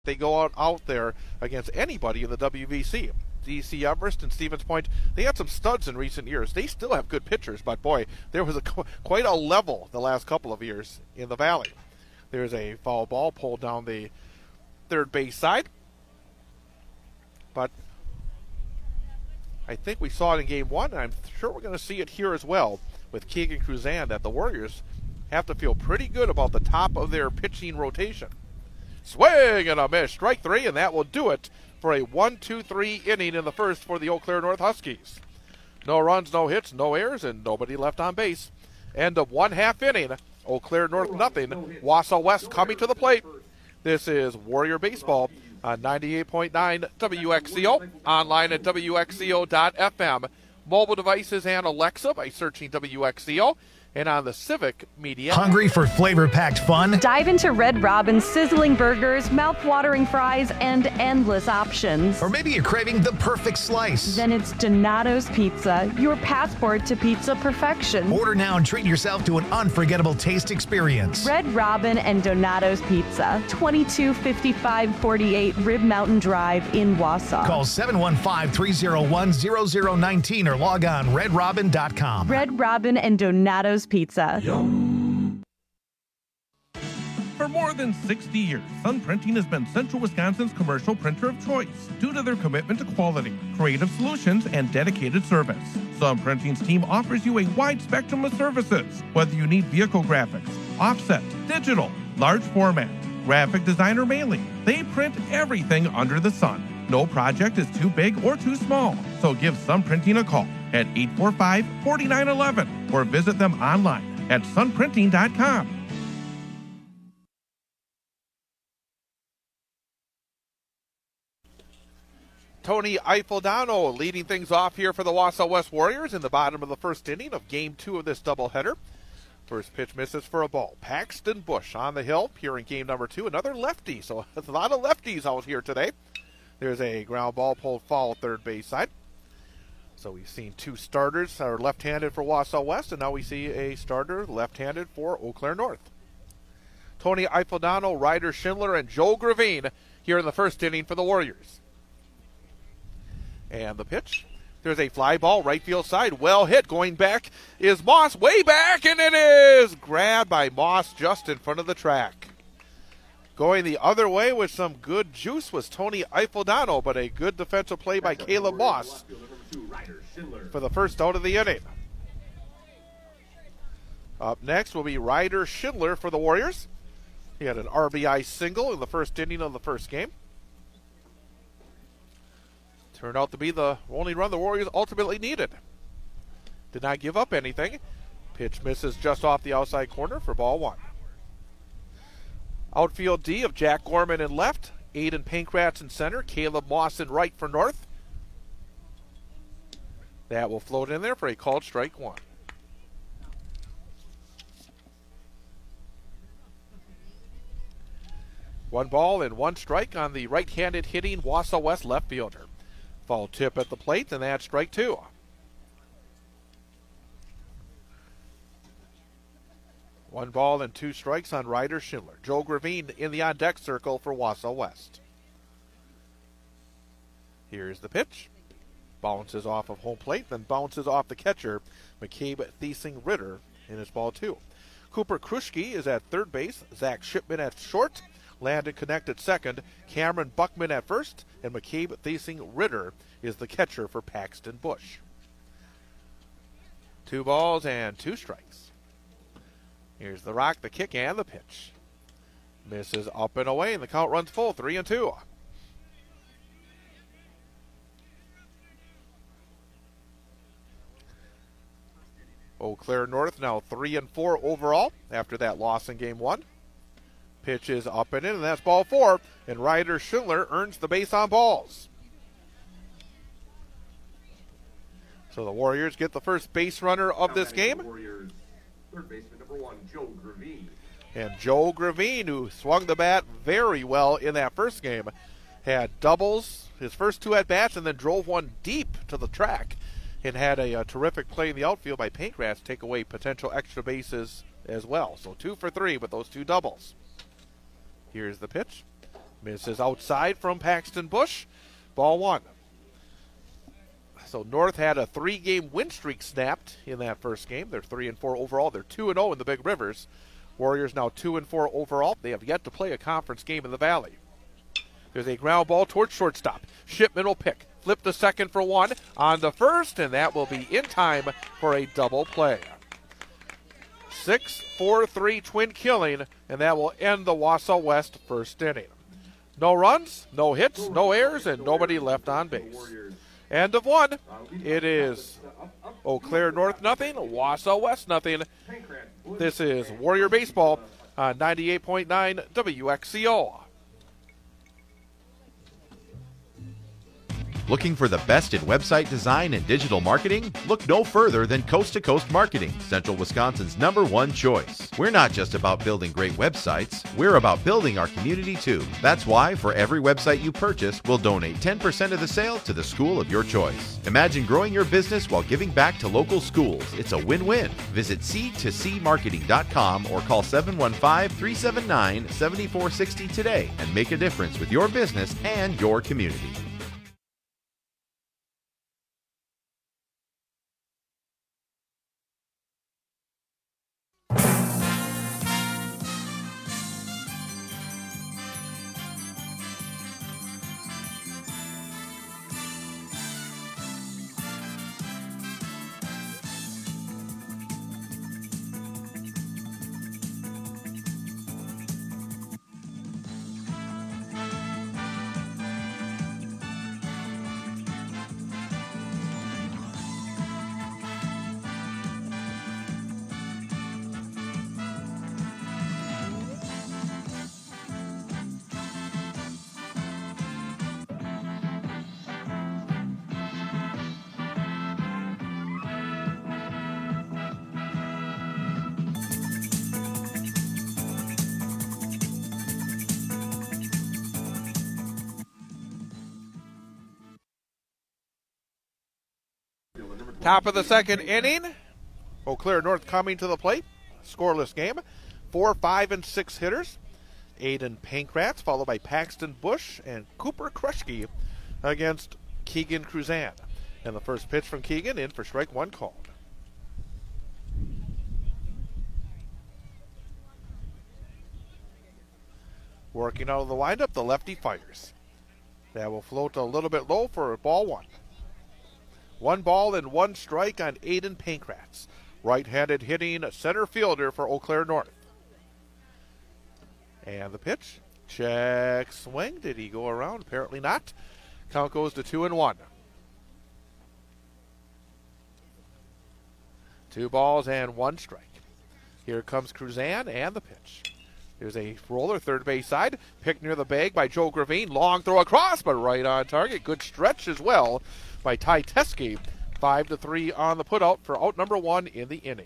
they go out there against anybody in the WVC. DC Everest and Stevens Point, they had some studs in recent years. They still have good pitchers, but boy, there was quite a level the last couple of years in the Valley. There's a foul ball pulled down the third base side. But I think we saw it in game one, and I'm sure we're going to see it here as well with Keegan Cruzan, that the Warriors have to feel pretty good about the top of their pitching rotation. Swing and a miss, strike three, and that will do it for a 1-2-3 inning in the first for the Eau Claire North Huskies. No runs, no hits, no errors, and nobody left on base. End of one half inning. Eau Claire North nothing. Wausau West coming to the plate. This is Warrior Baseball on 98.9 WXCO, online at WXCO.FM, mobile devices and Alexa by searching WXCO, and on the Civic Media. Hungry for flavor-packed fun? Dive into Red Robin's sizzling burgers, mouth-watering fries, and endless options. Or maybe you're craving the perfect slice. Then it's Donato's Pizza, your passport to pizza perfection. Order now and treat yourself to an unforgettable taste experience. Red Robin and Donato's Pizza, 225548 Rib Mountain Drive in Wausau. Call 715-301-0019 or log on redrobin.com. Red Robin and Donato's Pizza. Yum. For more than 60 years, Sun Printing has been Central Wisconsin's commercial printer of choice due to their commitment to quality, creative solutions, and dedicated service. Sun Printing's team offers you a wide spectrum of services, whether you need vehicle graphics, offset, digital, large format, graphic design, or mailing. They print everything under the sun. No project is too big or too small, so give Sun Printing a call at 845-4911 or visit them online at sunprinting.com. Tony Ifeldano leading things off here for the Wausau West Warriors in the bottom of the first inning of game two of this doubleheader. First pitch misses for a ball. Paxton Bush on the hill here in game number two. Another lefty, so there's a lot of lefties out here today. There's a ground ball pulled foul third base side. So we've seen two starters that are left-handed for Wausau West, and now we see a starter left-handed for Eau Claire North. Tony Ifeldano, Ryder Schindler, and Joe Gravine here in the first inning for the Warriors. And the pitch. There's a fly ball, right field side. Well hit. Going back is Moss, way back, and it is grabbed by Moss just in front of the track. Going the other way with some good juice was Tony Ifeldano, but a good defensive play by Caleb Moss for the first out of the inning. Up next will be Ryder Schindler for the Warriors. He had an RBI single in the first inning of the first game. Turned out to be the only run the Warriors ultimately needed. Did not give up anything. Pitch misses just off the outside corner for ball one. Outfield D of Jack Gorman in left, Aiden Pankratz in center, Caleb Moss in right for North. That will float in there for a called strike one. One ball and one strike on the right-handed hitting Wausau West left fielder. Foul tip at the plate, and that's strike two. One ball and two strikes on Ryder Schindler. Joe Gravine in the on-deck circle for Wausau West. Here's the pitch. Bounces off of home plate, then bounces off the catcher, McCabe Thiesing Ritter, in his ball two. Cooper Kruschke is at third base, Zach Shipman at short, Landon Connect at second, Cameron Buckman at first, and McCabe Thiesing Ritter is the catcher for Paxton Bush. 2 balls and 2 strikes. Here's the rock, the kick, and the pitch. Misses up and away, and the count runs full, 3-2. Eau Claire North now 3-4 overall after that loss in game one. Pitch is up and in, and that's ball 4. And Ryder Schindler earns the base on balls. So the Warriors get the first base runner of this game. Warriors, third baseman number 1, Joe Gravine. And Joe Gravine, who swung the bat very well in that first game, had doubles his first 2 at-bats and then drove one deep to the track and had a terrific play in the outfield by Pankratz to take away potential extra bases as well. So 2 for 3 with those 2 doubles. Here's the pitch. Misses outside from Paxton Bush. Ball one. So North had a 3-game win streak snapped in that first game. They're 3-4 overall. They're 2-0 in the Big Rivers. Warriors now 2-4 overall. They have yet to play a conference game in the Valley. There's a ground ball towards shortstop. Shipman will pick. Flip to second for one. On the first, and that will be in time for a double play. 6-4-3 twin killing, and that will end the Wausau West first inning. No runs, no hits, no errors, and nobody left on base. End of one. It is Eau Claire North nothing, Wausau West nothing. This is Warrior Baseball on 98.9 WXCO. Looking for the best in website design and digital marketing? Look no further than Coast to Coast Marketing, Central Wisconsin's #1 choice. We're not just about building great websites, we're about building our community too. That's why for every website you purchase, we'll donate 10% of the sale to the school of your choice. Imagine growing your business while giving back to local schools. It's a win-win. Visit c2cmarketing.com or call 715-379-7460 today and make a difference with your business and your community. Top of the second inning. Eau Claire North coming to the plate. Scoreless game. 4, 5, and 6 hitters. Aiden Pankratz, followed by Paxton Bush and Cooper Kruschke against Keegan Cruzan. And the first pitch from Keegan in for strike one called. Working out of the windup, the lefty fires. That will float a little bit low for ball one. 1 ball and 1 strike on Aiden Pankratz. Right-handed hitting center fielder for Eau Claire North. And the pitch. Check swing. Did he go around? Apparently not. Count goes to 2-1. 2 balls and 1 strike. Here comes Cruzan and the pitch. There's a roller, third base side. Picked near the bag by Joe Gravine. Long throw across, but right on target. Good stretch as well by Ty Teske. 5-3 on the putout for out number 1 in the inning.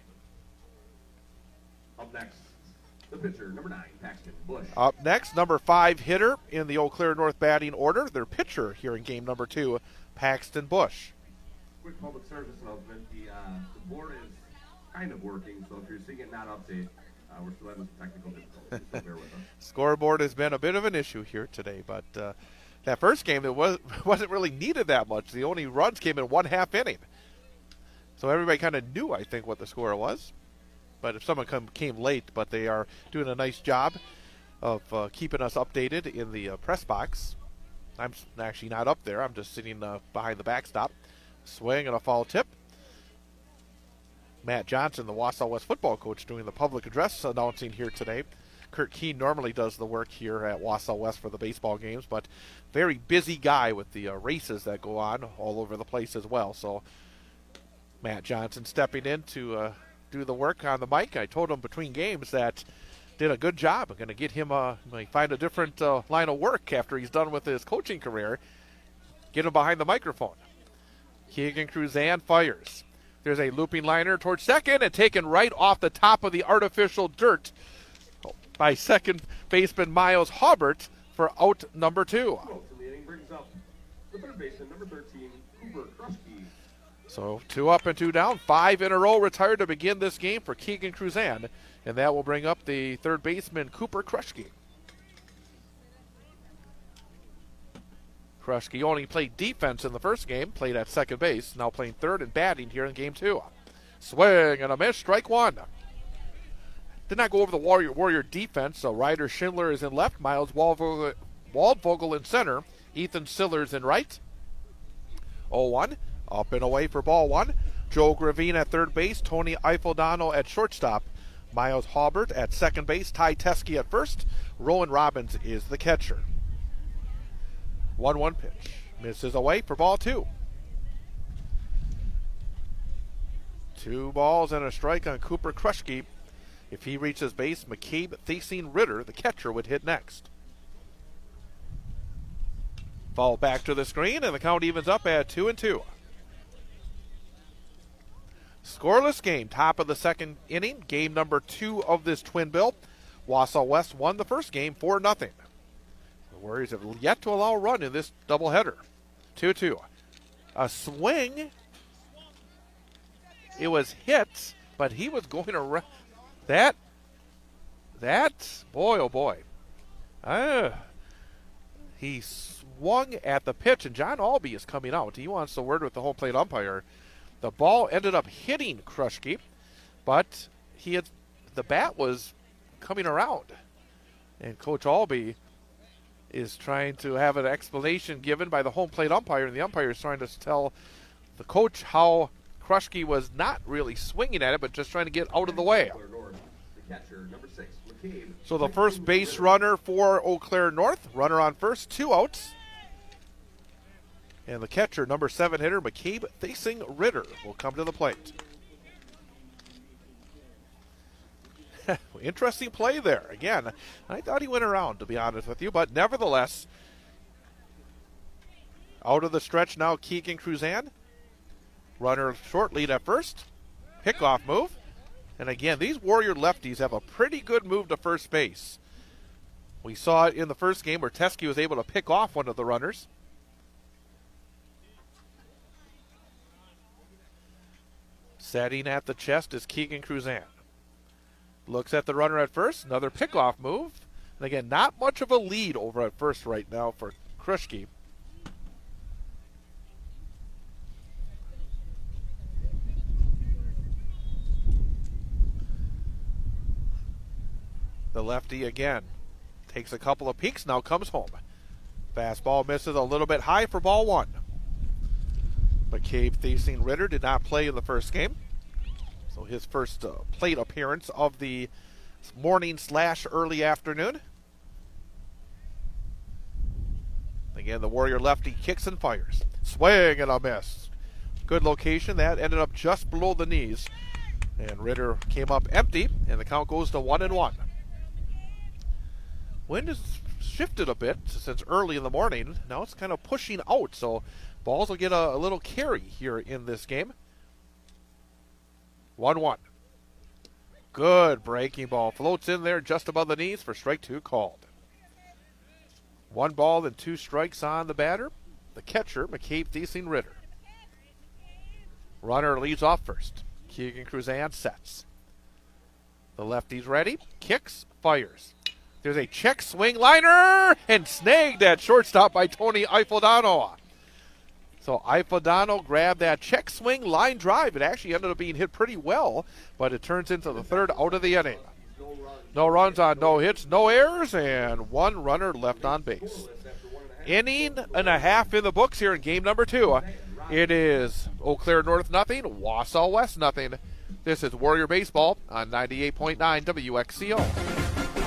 Up next, the pitcher, number 9, Paxton Bush. Up next, number 5 hitter in the Eau Claire North batting order. Their pitcher here in game number 2, Paxton Bush. Quick public service announcement. The board is kind of working, so if you're seeing it not update, we're still having some technical difficulties, so bear with us. Scoreboard has been a bit of an issue here today, but that first game, it wasn't really needed that much. The only runs came in 1/2 inning. So everybody kind of knew, I think, what the score was. But if someone came late, but they are doing a nice job of keeping us updated in the press box. I'm actually not up there. I'm just sitting behind the backstop. Swing and a foul tip. Matt Johnson, the Wausau West football coach, doing the public address announcing here today. Kurt Keene normally does the work here at Wausau West for the baseball games, but very busy guy with the races that go on all over the place as well. So Matt Johnson stepping in to do the work on the mic. I told him between games that did a good job. I'm going to get him find a different line of work after he's done with his coaching career. Get him behind the microphone. Keegan Cruzan fires. There's a looping liner towards second and taken right off the top of the artificial dirt by second baseman Miles Hobart for out number 2. The inning brings up the third baseman, number 13, Cooper Kruschke. So 2 up and 2 down. 5 in a row retired to begin this game for Keegan Cruzan, and that will bring up the third baseman Cooper Kruschke. Kruschke only played defense in the first game, played at second base, now playing third and batting here in game 2. Swing and a miss, strike 1. Did not go over the Warrior defense, so Ryder Schindler is in left, Miles Waldvogel in center, Ethan Sillers in right. 0-1, up and away for ball 1. Joe Gravine at third base, Tony Eiffeldano at shortstop, Miles Haubert at second base, Ty Teske at first, Rowan Robbins is the catcher. 1-1 pitch, misses away for ball 2. 2 balls and a strike on Cooper Kruschke. If he reaches base, McCabe Thiesing Ritter, the catcher, would hit next. Fall back to the screen, and the count evens up at 2-2. Scoreless game, top of the second inning, game number 2 of this twin bill. Wausau West won the first game 4-0. The Warriors have yet to allow a run in this doubleheader. 2-2. A swing. It was hit, but he was going around. That, boy, oh boy. He swung at the pitch, and John Albee is coming out. He wants a word with the home plate umpire. The ball ended up hitting Kruschke, but the bat was coming around. And Coach Albee is trying to have an explanation given by the home plate umpire, and the umpire is trying to tell the coach how Kruschke was not really swinging at it, but just trying to get out of the way. So the first base runner for Eau Claire North, runner on first, 2 outs. And the catcher, number 7 hitter, McCabe Thiesing Ritter, will come to the plate. Interesting play there. Again, I thought he went around, to be honest with you, but nevertheless, out of the stretch now, Keegan Cruzan. Runner short lead at first. Pickoff move. And again, these Warrior lefties have a pretty good move to first base. We saw it in the first game where Teske was able to pick off one of the runners. Setting at the chest is Keegan Cruzan. Looks at the runner at first. Another pickoff move. And again, not much of a lead over at first right now for Kruschke. The lefty again takes a couple of peeks, now comes home. Fastball misses a little bit high for ball 1. McCabe Thiesing Ritter did not play in the first game. So his first plate appearance of the morning/early afternoon. Again, the Warrior lefty kicks and fires. Swing and a miss. Good location. That ended up just below the knees. And Ritter came up empty, and the count goes to 1-1. Wind has shifted a bit since early in the morning. Now it's kind of pushing out, so balls will get a little carry here in this game. 1-1. Good breaking ball. Floats in there just above the knees for strike 2 called. 1 ball and 2 strikes on the batter. The catcher, McCabe Thiesing Ritter. Runner leads off first. Keegan Cruzan sets. The lefty's ready. Kicks, fires. There's a check swing liner and snagged at shortstop by Tony Eiffeldano. So Eiffeldano grabbed that check swing line drive. It actually ended up being hit pretty well, but it turns into the 3rd out of the inning. No runs on no hits, no errors, and 1 runner left on base. Inning and a half in the books here in game number 2. It is Eau Claire North nothing, Wausau West nothing. This is Warrior Baseball on 98.9 WXCO.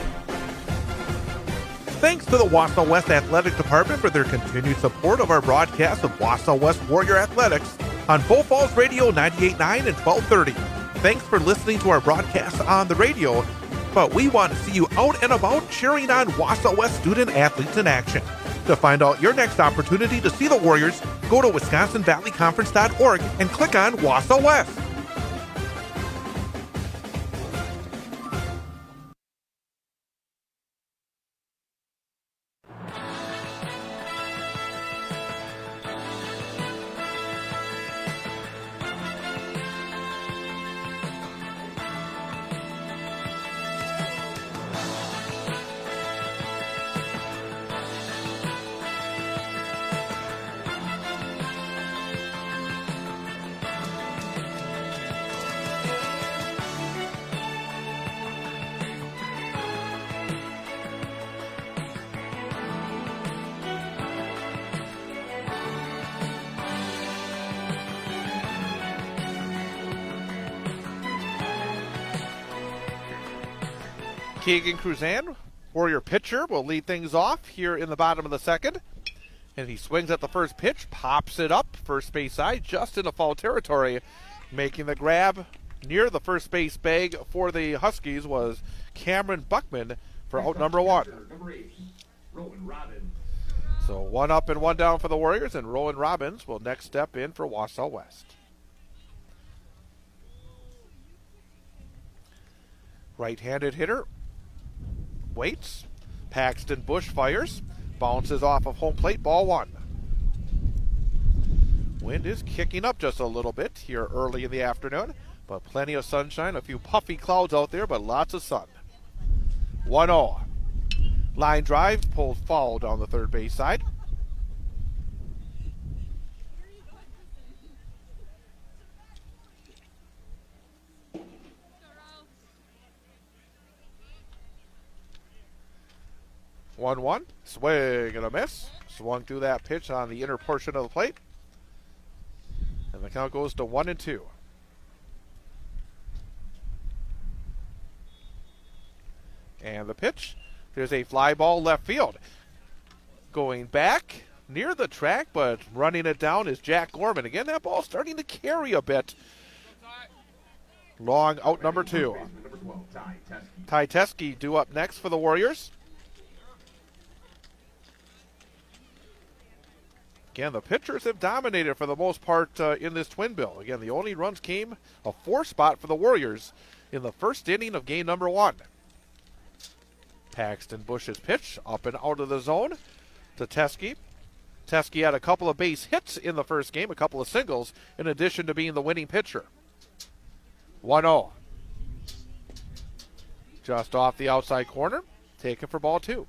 Thanks to the Wausau West Athletic Department for their continued support of our broadcast of Wausau West Warrior Athletics on Bow Falls Radio 98.9 and 1230. Thanks for listening to our broadcast on the radio, but we want to see you out and about cheering on Wausau West student athletes in action. To find out your next opportunity to see the Warriors, go to WisconsinValleyConference.org and click on Wausau West. Keegan Cruzan, Warrior pitcher, will lead things off here in the bottom of the second. And he swings at the first pitch, pops it up, first base side, just into foul territory. Making the grab near the first base bag for the Huskies was Cameron Buckman for out number 1. Number 8, Rowan Robbins. So 1 up and 1 down for the Warriors, and Rowan Robbins will next step in for Wausau West. Right-handed hitter waits. Paxton Bush fires. Bounces off of home plate, ball 1. Wind is kicking up just a little bit here early in the afternoon, but plenty of sunshine, a few puffy clouds out there, but lots of sun. 1-0. Line drive, pulled foul down the third base side. One, swing and a miss. Swung through that pitch on the inner portion of the plate. And the count goes to 1-2. And the pitch. There's a fly ball left field. Going back near the track, but running it down is Jack Gorman. Again, that ball starting to carry a bit. Long out number 2. Ty Teske due up next for the Warriors. Again, the pitchers have dominated for the most part in this twin bill. Again, the only runs came a 4 spot for the Warriors in the first inning of game number 1. Paxton Bush's pitch up and out of the zone to Teske. Teske had a couple of base hits in the first game, a couple of singles, in addition to being the winning pitcher. 1-0. Just off the outside corner, taken for ball 2.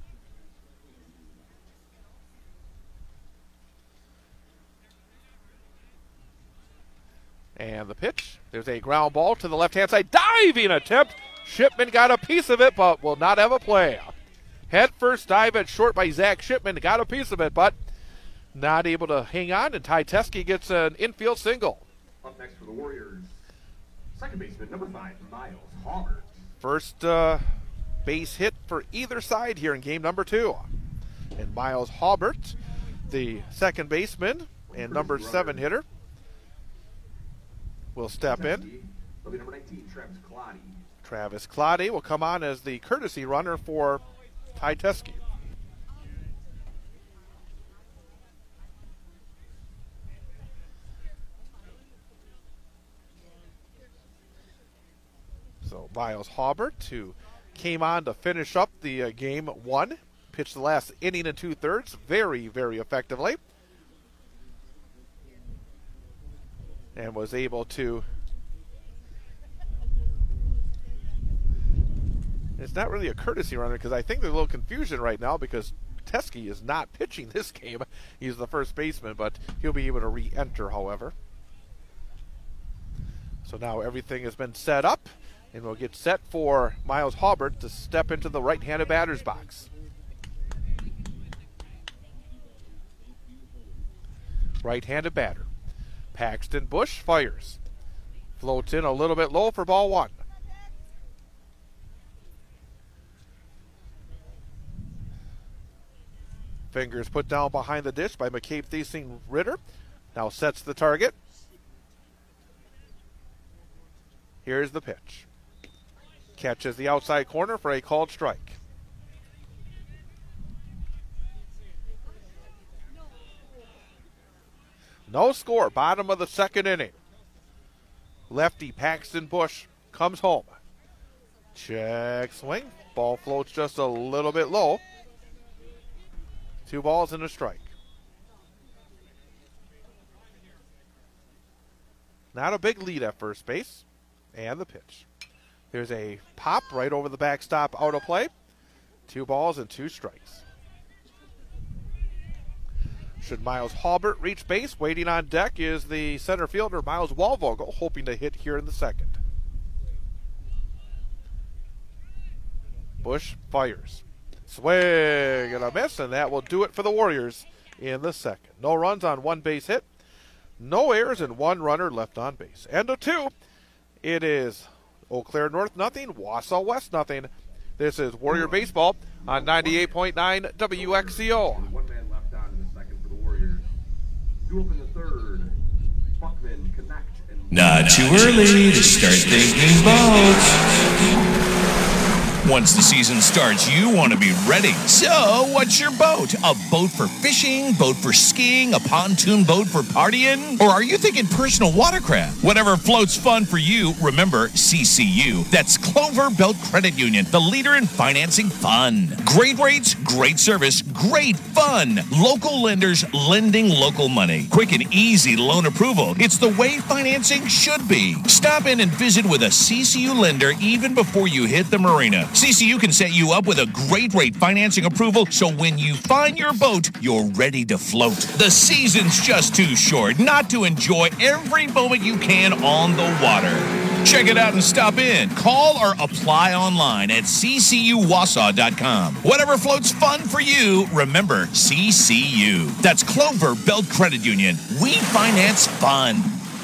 And the pitch. There's a ground ball to the left-hand side. Diving attempt. Shipman got a piece of it, but will not have a play. Head first dive at short by Zach Shipman. Got a piece of it, but not able to hang on. And Ty Teske gets an infield single. Up next for the Warriors, second baseman, number 5, Miles Hallbert. First base hit for either side here in game number 2. And Miles Hallbert, the second baseman and number 7 hitter, will step in. Number 19, Travis Claudy. Travis Claudy will come on as the courtesy runner for Ty Teske. So Miles Hallbert, who came on to finish up the game 1, pitched the last inning and 2/3 very, very effectively. And was able to. It's not really a courtesy runner because I think there's a little confusion right now because Teske is not pitching this game. He's the first baseman, but he'll be able to re-enter, however. So now everything has been set up, and we'll get set for Miles Hallbert to step into the right-handed batter's box. Right-handed batter. Paxton Bush fires. Floats in a little bit low for ball 1. Fingers put down behind the dish by McCabe Thiesing Ritter. Now sets the target. Here's the pitch. Catches the outside corner for a called strike. No score, bottom of the second inning. Lefty Paxton Bush comes home. Check swing. Ball floats just a little bit low. 2 balls and a strike. Not a big lead at first base. And the pitch. There's a pop right over the backstop out of play. 2 balls and 2 strikes. Should Miles Hallbert reach base, waiting on deck is the center fielder Miles Walvogel, hoping to hit here in the second. Bush fires. Swing and a miss, and that will do it for the Warriors in the second. No runs on 1 base hit, no errors, and 1 runner left on base. End of 2. It is Eau Claire North nothing, Wausau West nothing. This is Warrior Baseball on 98.9 WXCO. One man left on in the second for the Warriors. Due up in the third. Buckman connect. Not too early to start thinking boats. Once the season starts, you want to be ready. So, what's your boat? A boat for fishing? Boat for skiing? A pontoon boat for partying? Or are you thinking personal watercraft? Whatever floats fun for you, remember CCU. That's Clover Belt Credit Union, the leader in financing fun. Great rates, great service, great fun. Local lenders lending local money. Quick and easy loan approval. It's the way financing should be. Stop in and visit with a CCU lender even before you hit the marina. CCU can set you up with a great rate financing approval, so when you find your boat, you're ready to float. The season's just too short not to enjoy every moment you can on the water. Check it out and stop in. Call or apply online at ccuwausau.com. Whatever floats fun for you, remember CCU. That's Clover Belt Credit Union. We finance fun.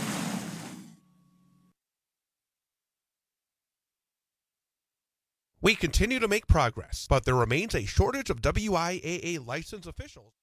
We continue to make progress, but there remains a shortage of WIAA licensed officials.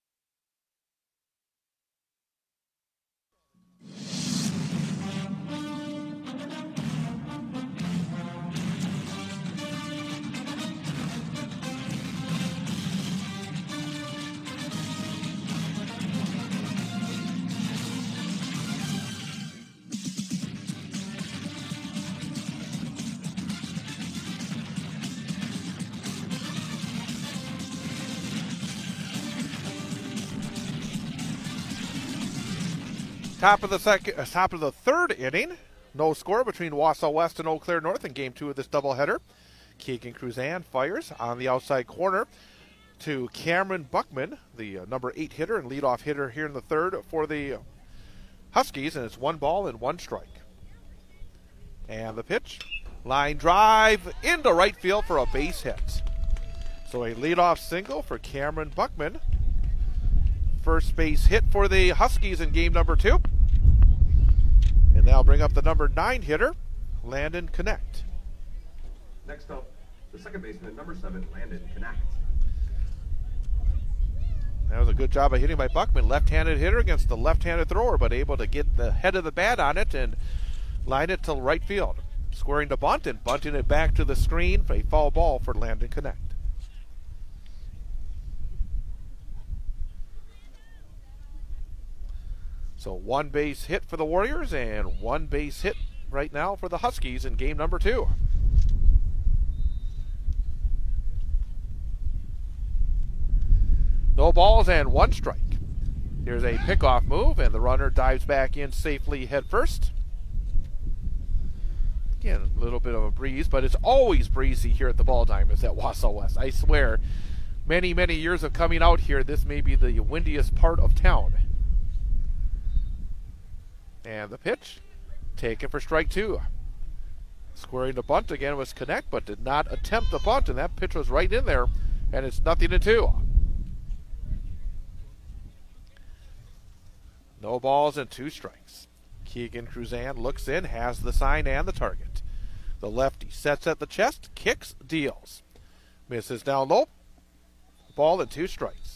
Top of the third inning. No score between Wausau West and Eau Claire North in Game 2 of this doubleheader. Keegan Cruzan fires on the outside corner to Cameron Buckman, the number 8 hitter and leadoff hitter here in the third for the Huskies, and it's 1-1 strike. And the pitch, line drive into right field for a base hit. So a leadoff single for Cameron Buckman. First base hit for the Huskies in game number 2. And they'll bring up the number 9 hitter, Landon Connect. Next up, the second baseman, number 7, Landon Connect. That was a good job of hitting by Buckman. Left-handed hitter against the left-handed thrower, but able to get the head of the bat on it and line it to right field. Squaring to bunt and bunting it back to the screen for a foul ball for Landon Connect. So one base hit for the Warriors and one base hit right now for the Huskies in game number 2. No balls and 1 strike. Here's a pickoff move and the runner dives back in safely head first. Again, a little bit of a breeze, but it's always breezy here at the Ball Diamonds at Wausau West. I swear, many, many years of coming out here, this may be the windiest part of town. And the pitch, taken for strike 2. Squaring the bunt again was Connect, but did not attempt the bunt, and that pitch was right in there, and it's 0-2. No balls and 2 strikes. Keegan Cruzan looks in, has the sign and the target. The lefty sets at the chest, kicks, deals. Misses down low. Ball and 2 strikes.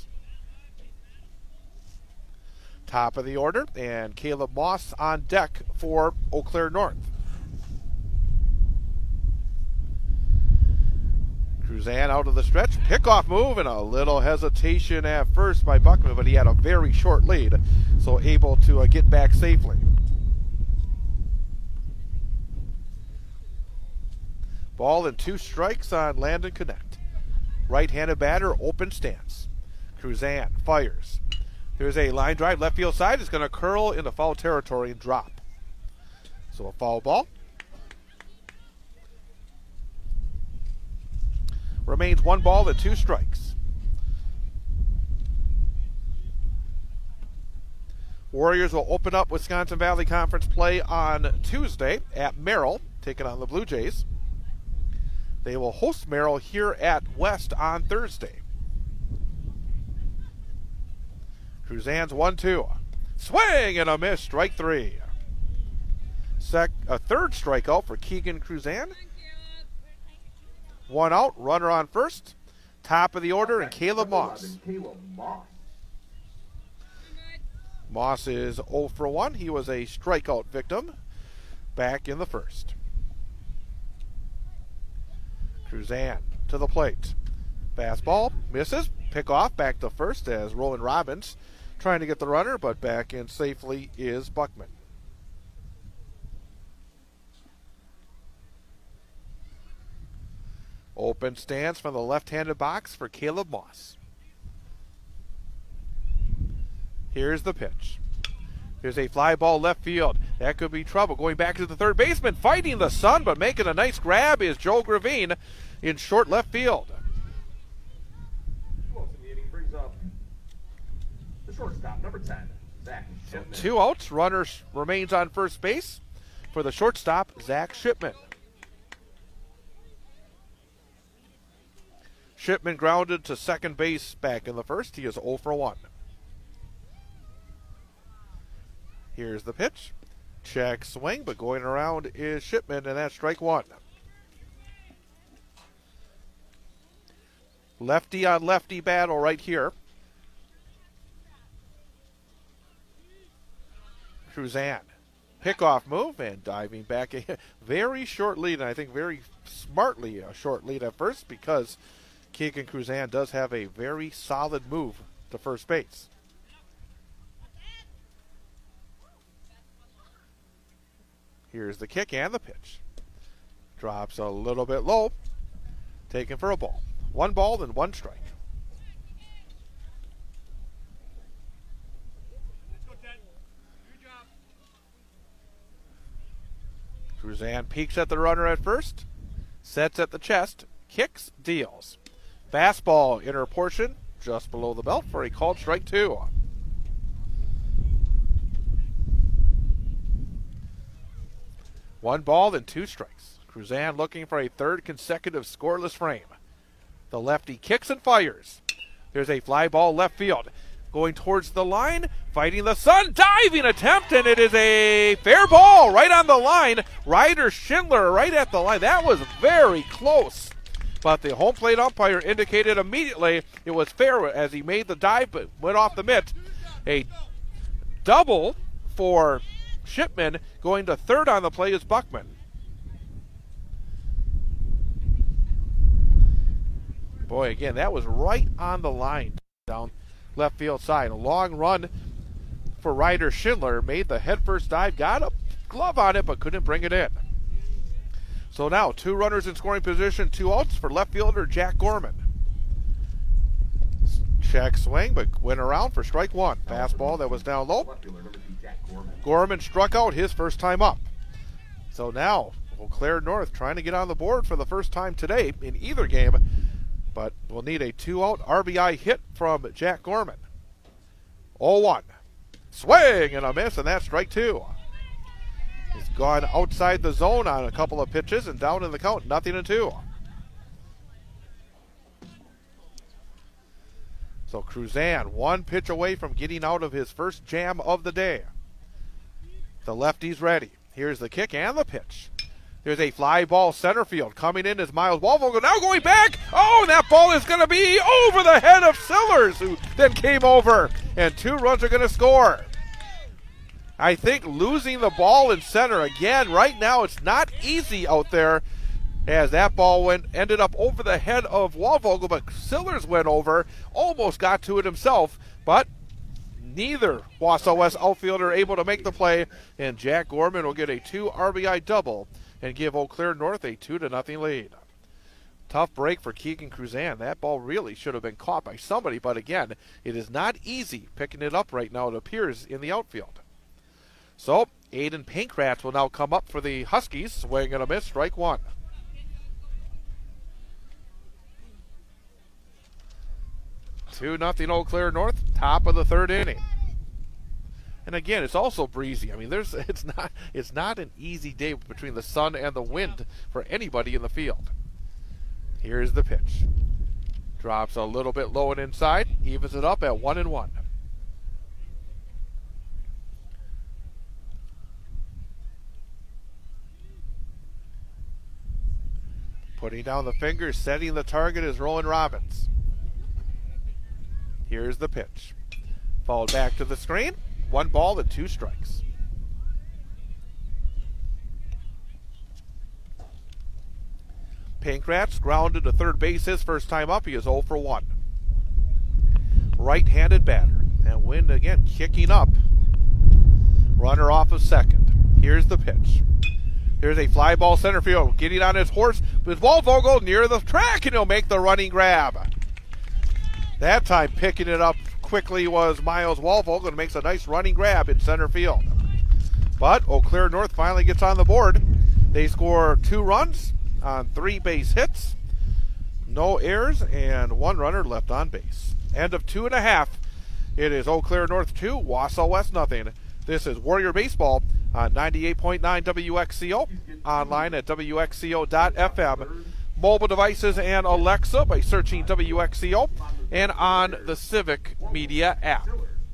Top of the order, and Caleb Moss on deck for Eau Claire North. Cruzan out of the stretch, pickoff move, and a little hesitation at first by Buckman, but he had a very short lead, so able to get back safely. Ball and 2 strikes on Landon Connect. Right-handed batter, open stance. Cruzan fires. There's a line drive left field side. It's going to curl into foul territory and drop. So a foul ball. Remains 1 ball and 2 strikes. Warriors will open up Wisconsin Valley Conference play on Tuesday at Merrill, taking on the Blue Jays. They will host Merrill here at West on Thursday. Cruzan's 1-2. Swing and a miss, strike 3. A third strikeout for Keegan Cruzan. 1 out, runner on first. Top of the order, and Caleb Moss. Moss is 0 for 1. He was a strikeout victim back in the first. Cruzan to the plate. Fastball misses. Pick off back to first as Roland Robbins trying to get the runner, but back in safely is Buckman. Open stance from the left-handed box for Caleb Moss. Here's the pitch. Here's a fly ball left field. That could be trouble. Going back to the third baseman, fighting the sun, but making a nice grab is Joe Gravine in short left field. Brings up the shortstop, number 10, Zach Shipman. 2 outs. Runner remains on first base for the shortstop, Zach Shipman. Shipman grounded to second base back in the first. He is 0 for 1. Here's the pitch. Check swing, but going around is Shipman, and that's strike 1. Lefty on lefty battle right here. Cruzan. Pickoff move and diving back. Very short lead, and I think very smartly a short lead at first because Keegan Cruzan does have a very solid move to first base. Here's the kick and the pitch. Drops a little bit low. Taken for a ball. 1 ball and 1 strike. Cruzan peeks at the runner at first. Sets at the chest. Kicks, deals. Fastball inner portion just below the belt for a called strike 2. One ball and 2 strikes. Cruzan looking for a third consecutive scoreless frame. The lefty kicks and fires. There's a fly ball left field. Going towards the line, fighting the sun, diving attempt, and it is a fair ball right on the line. Ryder Schindler right at the line. That was very close. But the home plate umpire indicated immediately it was fair as he made the dive but went off the mitt. A double for Shipman. Going to third on the play is Buckman. Boy, again, that was right on the line down left field side. A long run for Ryder Schindler. Made the headfirst dive, got a glove on it, but couldn't bring it in. So now 2 runners in scoring position, 2 outs for left fielder Jack Gorman. Check swing, but went around for strike 1. Fastball that was down low. Gorman struck out his first time up. So now Eau Claire North trying to get on the board for the first time today in either game, but we'll need a 2-out RBI hit from Jack Gorman. 0-1. Swing and a miss, and that's strike 2. He's gone outside the zone on a couple of pitches and down in the count, 0-2. So Cruzan 1 pitch away from getting out of his first jam of the day. The lefty's ready. Here's the kick and the pitch. There's a fly ball center field. Coming in is Miles Wallvogel. Now going back. Oh, and that ball is going to be over the head of Sillers, who then came over. And 2 runs are going to score. I think losing the ball in center again right now, it's not easy out there as that ball ended up over the head of Wallvogel, but Sillers went over, almost got to it himself, but neither Wausau West outfielder able to make the play, and Jack Gorman will get a 2 RBI double and give Eau Claire North a 2-0 lead. Tough break for Keegan Cruzan. That ball really should have been caught by somebody, but again, it is not easy picking it up right now, it appears, in the outfield. So, Aiden Pankratz will now come up for the Huskies. Swing and a miss, strike 1. Two nothing Eau Claire North, top of the 3rd inning. And again, it's also breezy. I mean, it's not an easy day between the sun and the wind for anybody in the field. Here's the pitch. Drops a little bit low and inside, evens it up at 1-1. Putting down the fingers, setting the target is Rowan Robbins. Here's the pitch. Followed back to the screen. 1 ball and 2 strikes. Pankratz grounded to third base his first time up. He is 0 for 1. Right-handed batter. And Wind again kicking up. Runner off of second. Here's the pitch. Here's a fly ball center field. Getting on his horse with Waldvogel near the track, and he'll make the running grab. That time picking it up quickly was Miles Waldvogel, and makes a nice running grab in center field. But Eau Claire North finally gets on the board. They score 2 runs on 3 base hits, no errors, and 1 runner left on base. End of 2.5. It is Eau Claire North 2, Wausau West nothing. This is Warrior Baseball on 98.9 WXCO, online at WXCO.FM, mobile devices and Alexa by searching WXCO, and on the Civic Media app.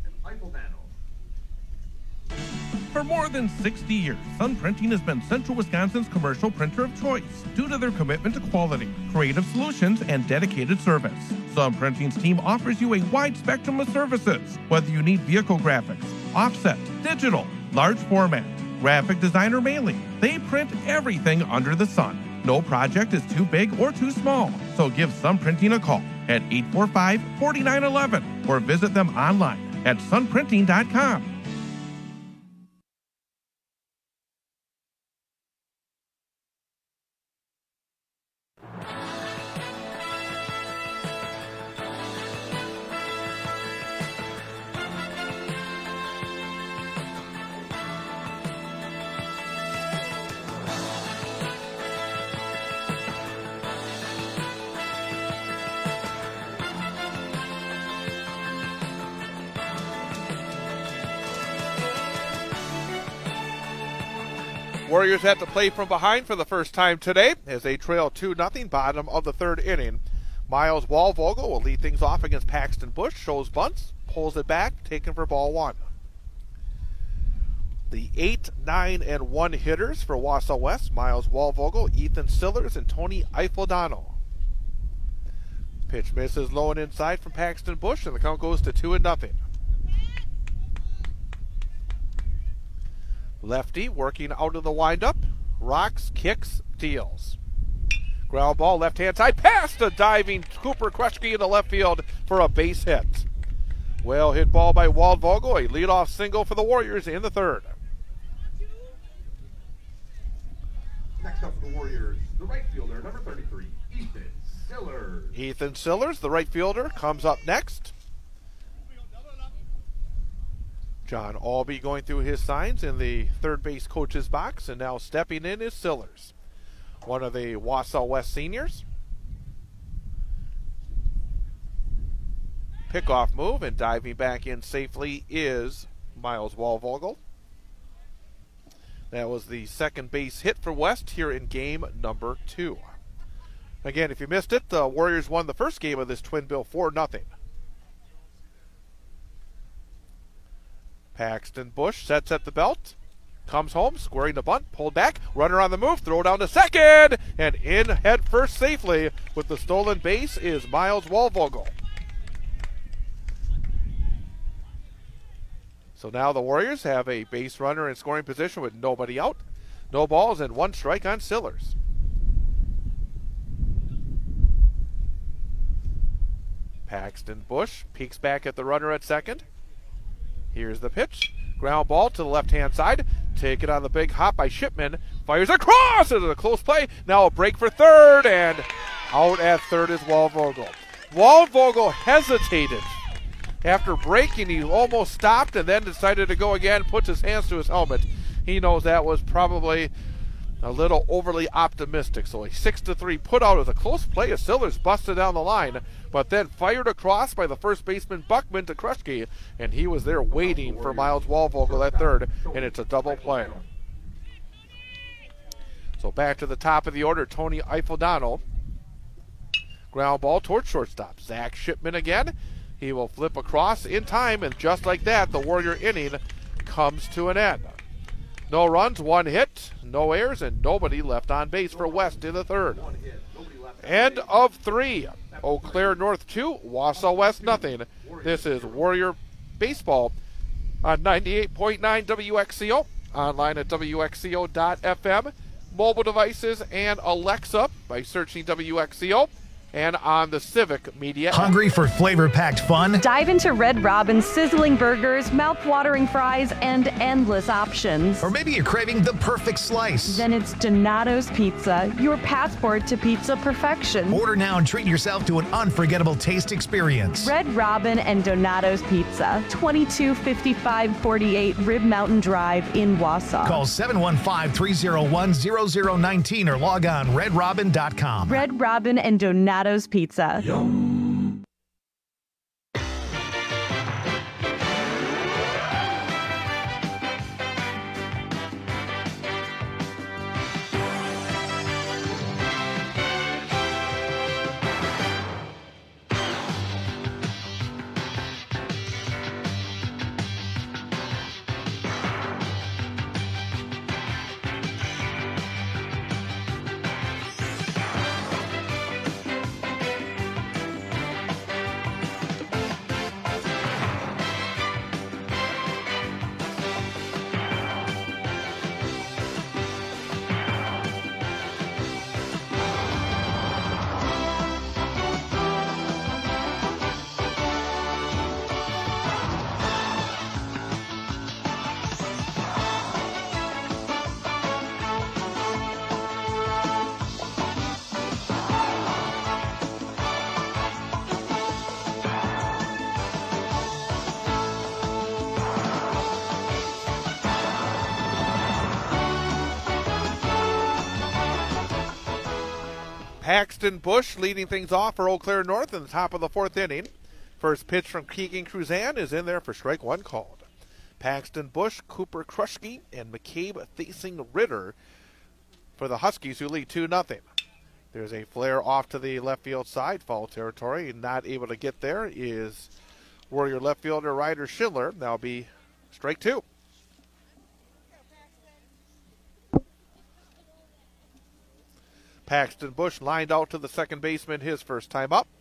For more than 60 years, Sun Printing has been Central Wisconsin's commercial printer of choice due to their commitment to quality, creative solutions, and dedicated service. Sun Printing's team offers you a wide spectrum of services, whether you need vehicle graphics, offset, digital, large format, graphic design, or mailing. They print everything under the sun. No project is too big or too small, so give Sun Printing a call at 845-4911 or visit them online at sunprinting.com. Warriors have to play from behind for the first time today as they trail 2-0, bottom of the 3rd inning. Miles Waldvogel will lead things off against Paxton Bush, shows bunts, pulls it back, taken for ball 1. The 8, 9, and 1 hitters for Wausau West, Miles Waldvogel, Ethan Sillers, and Tony Eiffeldano. Pitch misses low and inside from Paxton Bush, and the count goes to 2-0. Lefty working out of the windup. Rocks, kicks, deals. Ground ball, left-hand side, past a diving Cooper Kruschke in the left field for a base hit. Well hit ball by Waldvogel, a leadoff single for the Warriors in the 3rd. Next up for the Warriors, the right fielder, number 33, Ethan Sillers. Ethan Sillers, the right fielder, comes up next. John Albee going through his signs in the third base coach's box, and now stepping in is Sillers, one of the Wausau West seniors. Pickoff move, and diving back in safely is Miles Waldvogel. That was the second base hit for West here in game number 2. Again, if you missed it, the Warriors won the first game of this twin bill 4-0. Paxton Bush sets at the belt, comes home, squaring the bunt, pulled back, runner on the move, throw down to second, and in head first safely with the stolen base is Miles Waldvogel. So now the Warriors have a base runner in scoring position with nobody out, no balls, and 1 strike on Sillers. Paxton Bush peeks back at the runner at second. Here's the pitch. Ground ball to the left-hand side. Taken on the big hop by Shipman. Fires across. It is a close play. Now a break for third, and out at third is Waldvogel. Waldvogel hesitated. After breaking, he almost stopped and then decided to go again, puts his hands to his helmet. He knows that was probably a little overly optimistic. So a 6-3 put out with a close play as Sillers busted down the line, but then fired across by the first baseman Buckman to Kruschke, and he was there waiting for Miles Waldvogel at third, and it's a double play. So back to the top of the order, Tony Eiffeldano. Ground ball towards shortstop. Zach Shipman again. He will flip across in time, and just like that, the Warrior inning comes to an end. No runs, 1 hit, no errors, and nobody left on base for West in the 3rd. End of 3. Eau Claire North 2, Wausau West nothing. This is Warrior Baseball on 98.9 WXCO, online at WXCO.FM, mobile devices and Alexa by searching WXCO, and on the Civic Media. Hungry for flavor-packed fun? Dive into Red Robin's sizzling burgers, mouth-watering fries, and endless options. Or maybe you're craving the perfect slice. Then it's Donato's Pizza, your passport to pizza perfection. Order now and treat yourself to an unforgettable taste experience. Red Robin and Donato's Pizza, 225548 Rib Mountain Drive in Wausau. Call 715-301-0019 or log on redrobin.com. Red Robin and Donato's Pizza. Paxton Bush leading things off for Eau Claire North in the top of the 4th inning. First pitch from Keegan Cruzan is in there for strike 1 called. Paxton Bush, Cooper Kruschke, and McCabe facing Ritter for the Huskies, who lead 2-0. There's a flare off to the left field side, foul territory. Not able to get there is Warrior left fielder Ryder Schindler. That'll be strike 2. Paxton Bush lined out to the second baseman his first time up.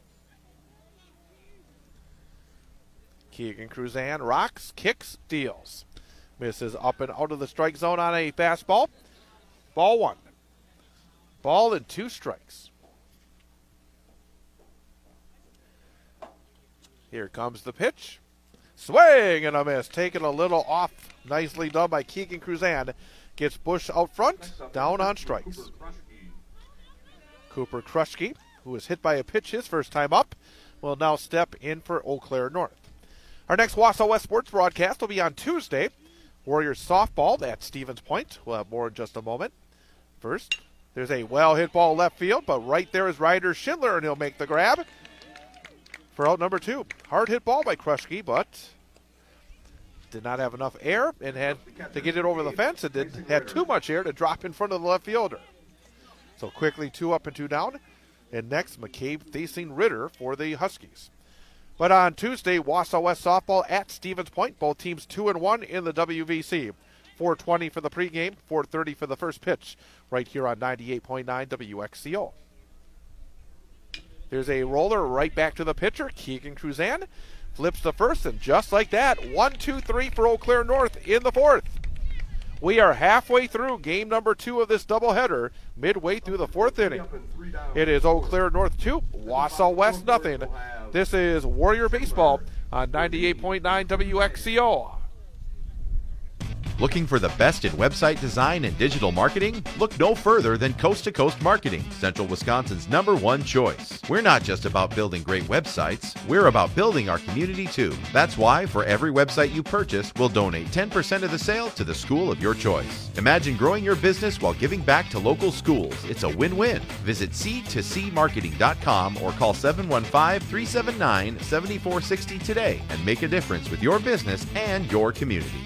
Keegan Cruzan rocks, kicks, deals. Misses up and out of the strike zone on a fastball. Ball 1. Ball and 2 strikes. Here comes the pitch. Swing and a miss. Taken a little off. Nicely done by Keegan Cruzan. Gets Bush out front. Down on strikes. Cooper Kruschke, who was hit by a pitch his first time up, will now step in for Eau Claire North. Our next Wausau West Sports broadcast will be on Tuesday. Warriors softball at Stevens Point. We'll have more in just a moment. First, there's a well-hit ball left field, but right there is Ryder Schindler, and he'll make the grab for out number 2. Hard hit ball by Kruschke, but did not have enough air and had to get it over the fence. It had too much air to drop in front of the left fielder. So quickly 2 up and 2 down. And next, McCabe facing Ritter for the Huskies. But on Tuesday, Wausau West softball at Stevens Point. Both teams 2-1 in the WVC. 4:20 for the pregame, 4:30 for the first pitch. Right here on 98.9 WXCO. There's a roller right back to the pitcher. Keegan Cruzan flips the first, and just like that, 1-2-3 for Eau Claire North in the 4th. We are halfway through game number 2 of this doubleheader, midway through the 4th inning. It is Eau Claire North 2, Wausau West nothing. This is Warrior Baseball on 98.9 WXCO. Looking for the best in website design and digital marketing? Look no further than Coast to Coast Marketing, Central Wisconsin's #1 choice. We're not just about building great websites, we're about building our community too. That's why for every website you purchase, we'll donate 10% of the sale to the school of your choice. Imagine growing your business while giving back to local schools. It's a win-win. Visit c2cmarketing.com or call 715-379-7460 today and make a difference with your business and your community.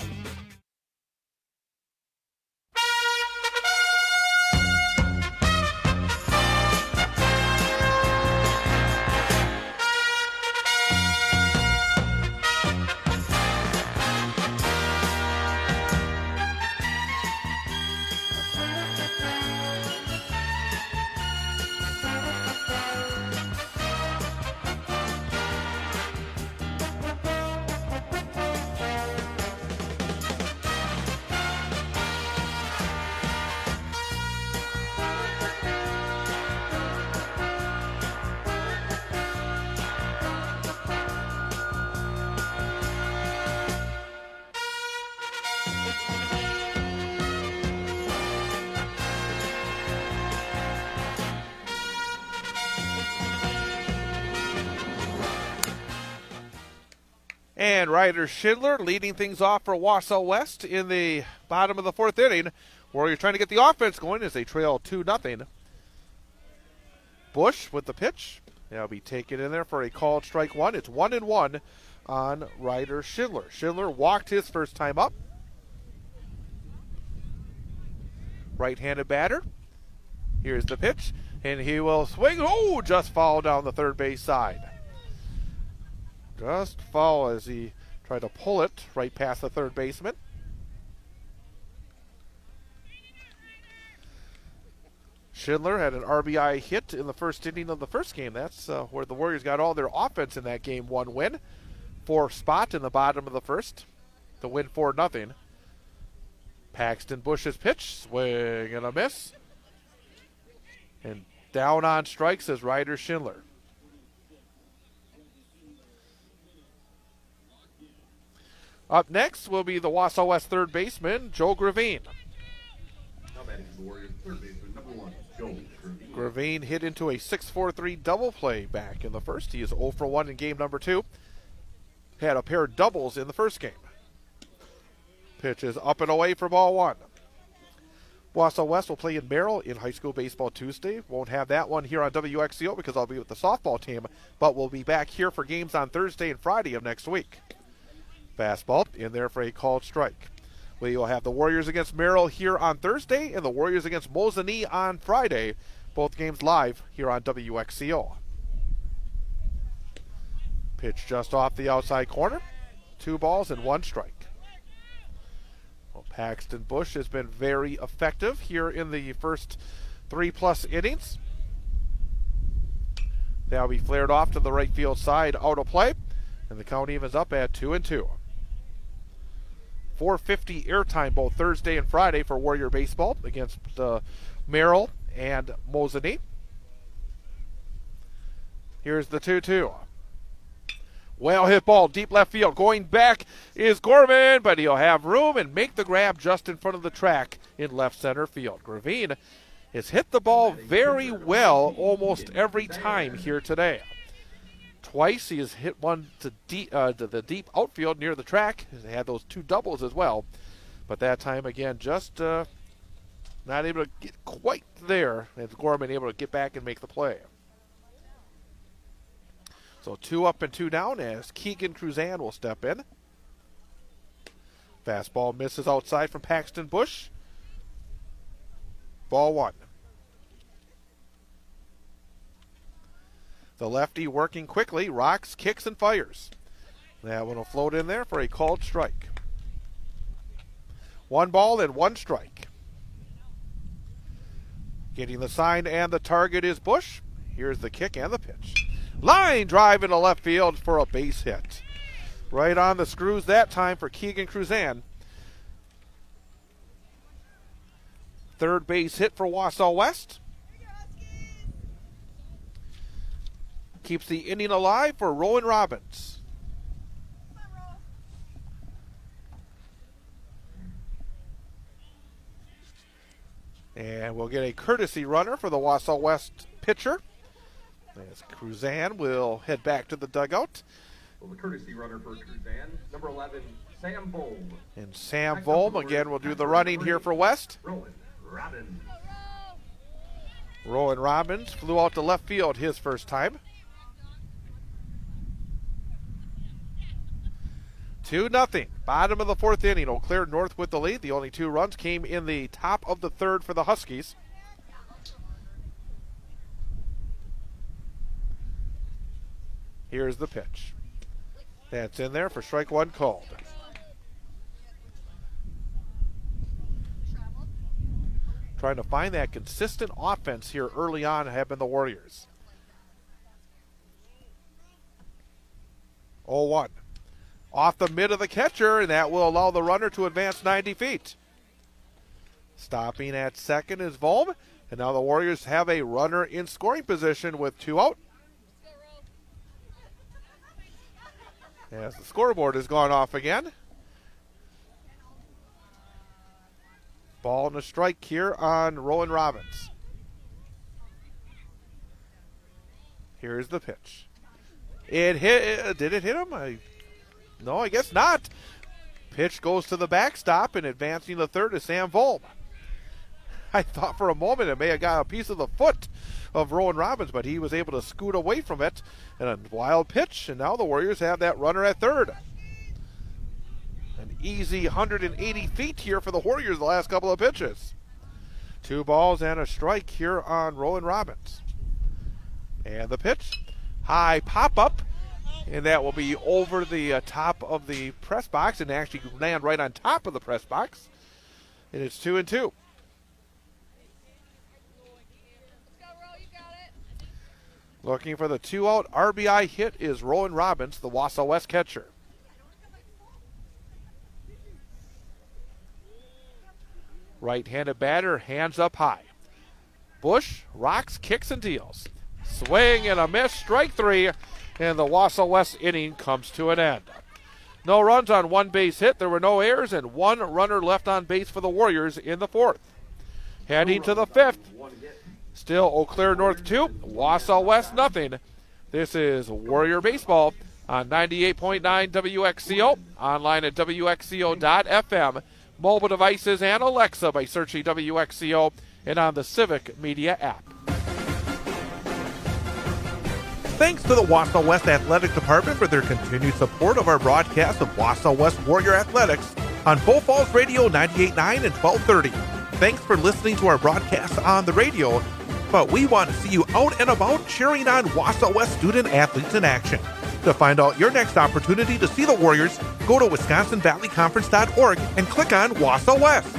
And Ryder Schindler leading things off for Wausau West in the bottom of the fourth inning. Warriors trying to get the offense going as they trail 2-0. Bush with the pitch. That'll be taken in there for a called strike one. It's 1-1 on Ryder Schindler. Schindler walked his first time up. Right-handed batter. Here's the pitch, and he will swing. Oh, just foul down the third base side. Just foul as he tried to pull it right past the third baseman. Schindler had an RBI hit in the first inning of the first game. That's where the Warriors got all their offense in that game. One win. 4th spot in the bottom of the first to win 4-0. Paxton Bush's pitch. Swing and a miss. And down on strikes is Ryder Schindler. Up next will be the Wausau West third baseman, Joe Gravine. Now batting for the Warriors, third baseman, number 1, Joe Gravine. Gravine hit into a 6-4-3 double play back in the first. He is 0 for 1 in game number 2. Had a pair of doubles in the first game. Pitch is up and away for ball 1. Wausau West will play in Merrill in high school baseball Tuesday. Won't have that one here on WXCO because I'll be with the softball team, but we'll be back here for games on Thursday and Friday of next week. Fastball in there for a called strike. We will have the Warriors against Merrill here on Thursday and the Warriors against Mosinee on Friday. Both games live here on WXCO. Pitch just off the outside corner. 2 balls and 1 strike. Well, Paxton Bush has been very effective here in the first 3+ innings. That'll be flared off to the right field side, out of play, and the count evens up at 2-2. 4:50 airtime both Thursday and Friday for Warrior baseball against Merrill and Mosinee. Here's the 2-2. Well hit ball, deep left field. Going back is Gorman, but he'll have room and make the grab just in front of the track in left center field. Gravine has hit the ball very well almost every time here today. Twice he has hit one to the deep outfield near the track. He had those 2 doubles as well. But that time again, just not able to get quite there. And Gorman able to get back and make the play. So 2 up and 2 down as Keegan Cruzan will step in. Fastball misses outside from Paxton Bush. Ball 1. The lefty working quickly, rocks, kicks, and fires. That one will float in there for a called strike. 1 ball and 1 strike. Getting the sign and the target is Bush. Here's the kick and the pitch. Line drive into left field for a base hit. Right on the screws that time for Keegan Cruzan. Third base hit for Wausau West. Keeps the inning alive for Rowan Robbins. And we'll get a courtesy runner for the Wausau West pitcher. As Cruzan will head back to the dugout. Well, the courtesy runner for Cruzan, number 11, Sam Volm. And Sam Volm again will do the running here for West. Rowan Robbins. Rowan Robbins flew out to left field his first time. 2-0. Bottom of the fourth inning. Eau Claire North with the lead. The only 2 runs came in the top of the third for the Huskies. Here's the pitch. That's in there for strike 1 called. Trying to find that consistent offense here early on have been the Warriors. 0-1. Off the mid of the catcher, and that will allow the runner to advance 90 feet. Stopping at second is Volm, and now the Warriors have a runner in scoring position with 2 out. As the scoreboard has gone off again. Ball and a strike here on Rowan Robbins. Here's the pitch. It hit. Did it hit him? No, I guess not. Pitch goes to the backstop, and advancing to third is Sam Volm. I thought for a moment it may have got a piece of the foot of Rowan Robbins, but he was able to scoot away from it. And a wild pitch, and now the Warriors have that runner at third. An easy 180 feet here for the Warriors the last couple of pitches. 2 balls and a strike here on Rowan Robbins. And the pitch, high pop-up, and that will be over the top of the press box and actually land right on top of the press box. And it's 2-2. Looking for the 2-out RBI hit is Rowan Robbins, the Wausau West catcher. Right-handed batter, hands up high. Bush rocks, kicks, and deals. Swing and a miss, strike 3, and the Wausau West inning comes to an end. No runs on 1 base hit, there were no errors, and 1 runner left on base for the Warriors in the 4th. Heading to the 5th, still Eau Claire North 2, Wausau West nothing. This is Warrior Baseball on 98.9 WXCO, online at WXCO.FM, mobile devices and Alexa by searching WXCO, and on the Civic Media app. Thanks to the Wausau West Athletic Department for their continued support of our broadcast of Wausau West Warrior Athletics on Bow Falls Radio 98.9 and 1230. Thanks for listening to our broadcast on the radio, but we want to see you out and about cheering on Wausau West student athletes in action. To find out your next opportunity to see the Warriors, go to WisconsinValleyConference.org and click on Wausau West.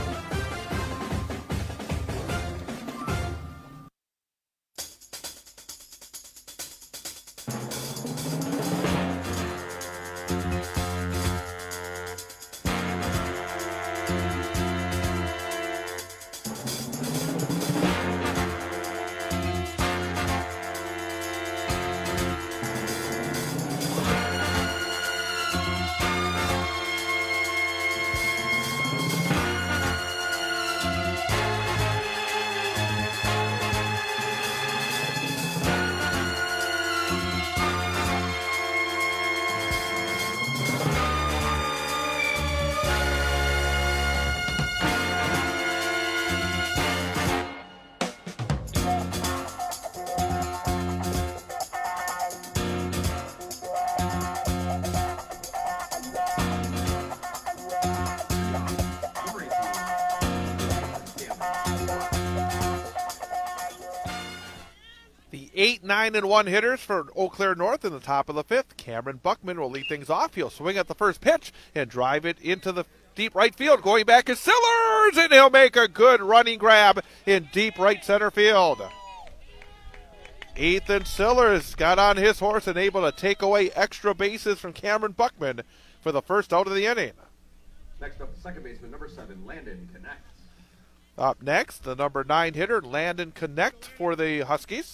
The 8, 9, and 1 hitters for Eau Claire North in the top of the 5th. Cameron Buckman will lead things off. He'll swing at the first pitch and drive it into the deep right field. Going back is Sillers, and he'll make a good running grab in deep right center field. Ethan Sillers got on his horse and able to take away extra bases from Cameron Buckman for the first out of the inning. Next up, second baseman, number 7, Landon Connect. Up next, the number 9 hitter, Landon Connect for the Huskies.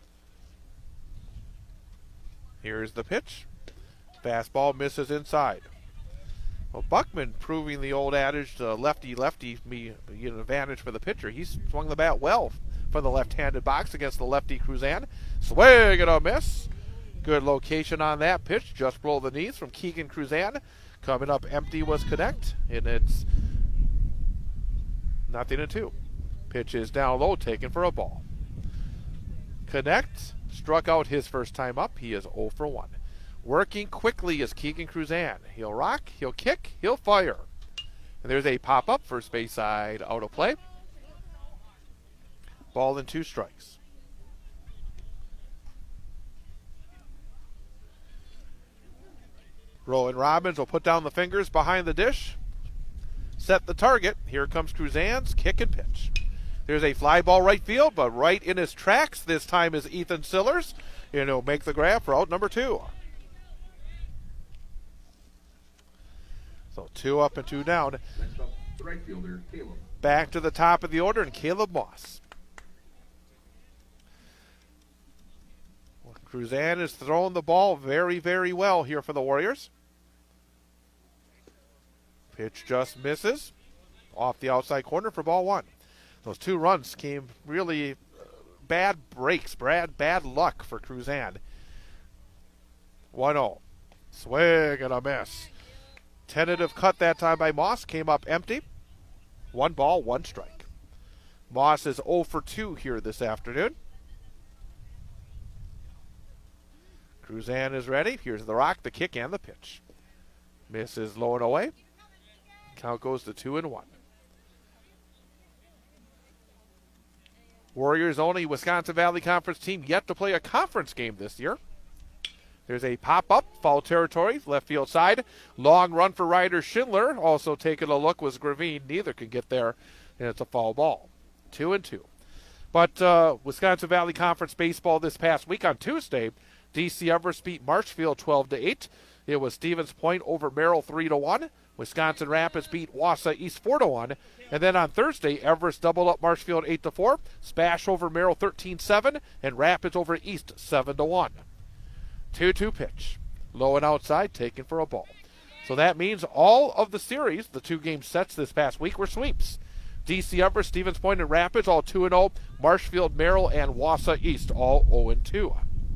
Here's the pitch. Fastball misses inside. Well, Buckman proving the old adage, lefty be an advantage for the pitcher. He swung the bat well from the left-handed box against the lefty Cruzan. Swing and a miss. Good location on that pitch, just below the knees from Keegan Cruzan. Coming up empty was Connect, and it's 0-2. Pitch is down low, taken for a ball. Connect struck out his first time up. He is 0 for 1. Working quickly is Keegan Cruzan. He'll rock, he'll kick, he'll fire. And there's a pop-up, first base side, out of play. Ball and 2 strikes. Rowan Robbins will put down the fingers behind the dish. Set the target. Here comes Cruzan's kick and pitch. There's a fly ball right field, but right in his tracks this time is Ethan Sillers. And he'll make the grab for out number 2. So 2 up and 2 down. Next up, the right fielder, Caleb. Back to the top of the order, and Caleb Moss. Well, Cruzan has thrown the ball very, very well here for the Warriors. Pitch just misses. Off the outside corner for ball 1. Those 2 runs came really bad breaks, bad luck for Cruzan. 1-0. Swing and a miss. Tentative cut that time by Moss. Came up empty. 1 ball, 1 strike. Moss is 0 for 2 here this afternoon. Cruzan is ready. Here's the rock, the kick, and the pitch. Misses low and away. Count goes to 2-1. Warriors only Wisconsin Valley Conference team yet to play a conference game this year. There's a pop-up, foul territory, left field side. Long run for Ryder Schindler. Also taking a look was Gravine. Neither can get there, and it's a foul ball. 2-2. But Wisconsin Valley Conference baseball this past week on Tuesday, DC Everest beat Marshfield 12-8. It was Stevens Point over Merrill 3-1. Wisconsin Rapids beat Wausau East 4-1. And then on Thursday, Everest doubled up Marshfield 8-4. Spash over Merrill 13-7. And Rapids over East 7-1. 2-2 pitch. Low and outside, taken for a ball. So that means all of the series, the 2-game sets this past week, were sweeps. DC Everest, Stevens Point, and Rapids all 2-0. Marshfield, Merrill, and Wausau East all 0-2.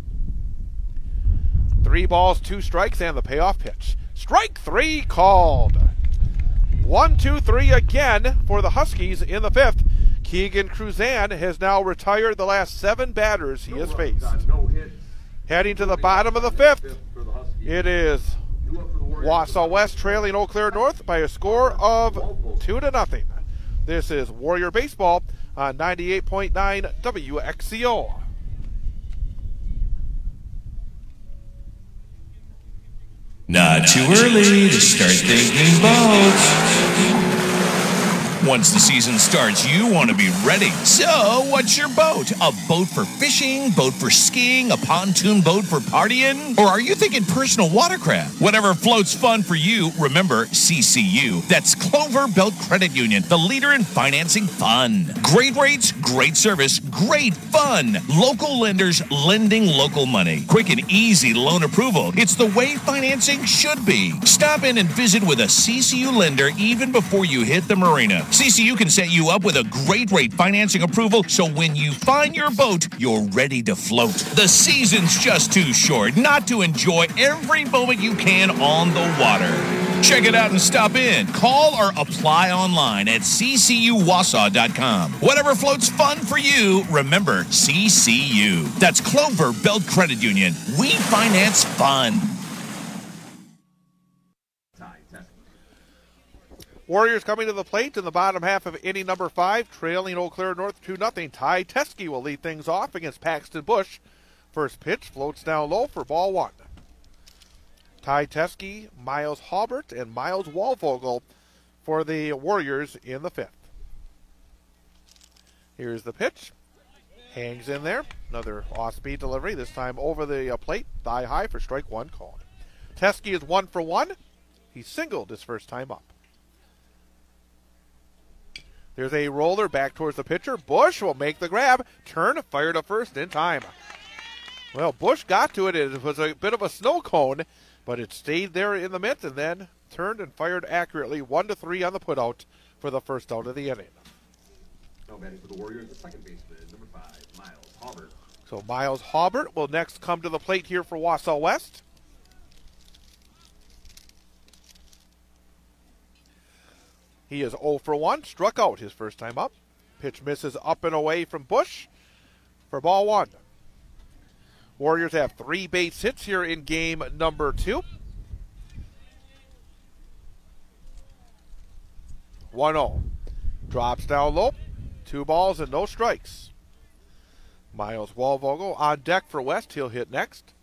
3 balls, 2 strikes, and the payoff pitch. Strike 3 called. 1-2-3 again for the Huskies in the 5th. Keegan Cruzan has now retired the last 7 batters he has faced. Heading to the bottom of the 5th, it is Wausau West trailing Eau Claire North by a score of 2-0. This is Warrior Baseball on 98.9 WXCO. Not too early to start thinking boats. Once the season starts, you want to be ready. So, what's your boat? A boat for fishing? Boat for skiing? A pontoon boat for partying? Or are you thinking personal watercraft? Whatever floats fun for you, remember CCU. That's Clover Belt Credit Union, the leader in financing fun. Great rates, great service, great fun. Local lenders lending local money. Quick and easy loan approval. It's the way financing should be. Stop in and visit with a CCU lender even before you hit the marina. CCU can set you up with a great rate financing approval, so when you find your boat, you're ready to float. The season's just too short not to enjoy every moment you can on the water. Check it out and stop in. Call or apply online at ccuwausau.com. Whatever floats fun for you, remember CCU. That's Clover Belt Credit Union. We finance fun. Warriors coming to the plate in the bottom half of inning number 5, trailing Eau Claire North 2-0. Ty Teske will lead things off against Paxton Bush. First pitch floats down low for ball 1. Ty Teske, Miles Halbert, and Miles Walvogel for the Warriors in the 5th. Here's the pitch. Hangs in there. Another off-speed delivery, this time over the plate. Thigh high for strike 1 called. Teske is 1 for 1. He singled his first time up. There's a roller back towards the pitcher. Bush will make the grab. Turn, fire to first in time. Well, Bush got to it. It was a bit of a snow cone, but it stayed there in the mitt and then turned and fired accurately. 1-3 on the putout for the first out of the inning. Now batting for the Warriors, the second baseman, number 5, Miles Halbert. So Miles Halbert will next come to the plate here for Wausau West. He is 0 for 1, struck out his first time up. Pitch misses up and away from Bush for ball 1. Warriors have 3 base hits here in game number 2. 1-0. Drops down low. 2 balls and no strikes. Miles Walvogel on deck for West. He'll hit next.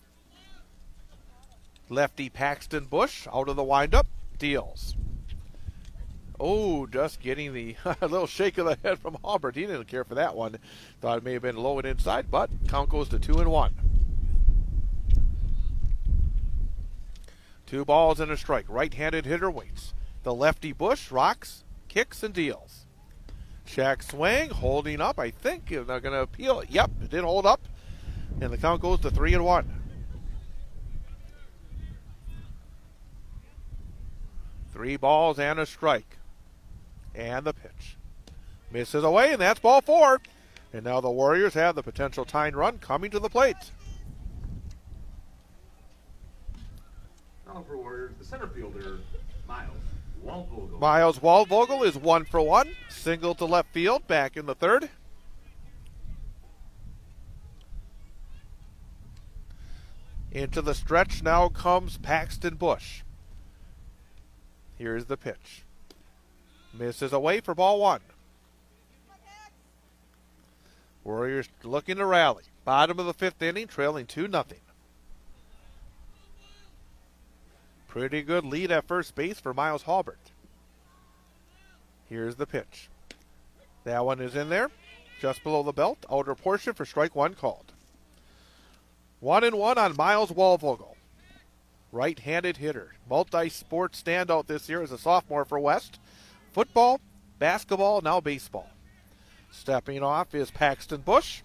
Lefty Paxton Bush out of the windup. Deals. Oh, just getting the little shake of the head from Halbert. He didn't care for that one. Thought it may have been low and inside, but count goes to 2-1. 2 balls and a strike. Right-handed hitter waits. The lefty Bush rocks, kicks, and deals. Check swing, holding up. I think they're going to appeal it. Yep, it did hold up. And the count goes to 3-1. 3 balls and a strike. And the pitch. Misses away, and that's ball 4. And now the Warriors have the potential tying run coming to the plate. Now for Warriors, the center fielder, Miles Waldvogel. Miles Waldvogel is 1 for 1. Single to left field, back in the third. Into the stretch now comes Paxton Bush. Here's the pitch. Misses away for ball 1. Warriors looking to rally. Bottom of the 5th inning, trailing 2-0. Pretty good lead at first base for Miles Halbert. Here's the pitch. That one is in there, just below the belt. Outer portion for strike 1 called. 1-1 on Miles Waldvogel. Right-handed hitter. Multi-sport standout this year as a sophomore for West. Football, basketball, now baseball. Stepping off is Paxton Bush.